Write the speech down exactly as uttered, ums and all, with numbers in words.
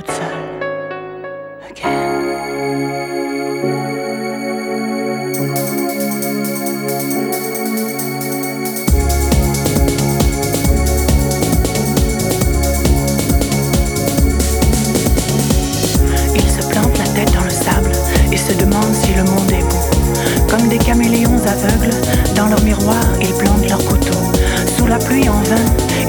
toute seule. Again. Ils se plantent la tête dans le sable et se demandent si le monde est beau. Comme des caméléons aveugles, dans leur miroir, ils plantent leur couteau. Sous la pluie en vain,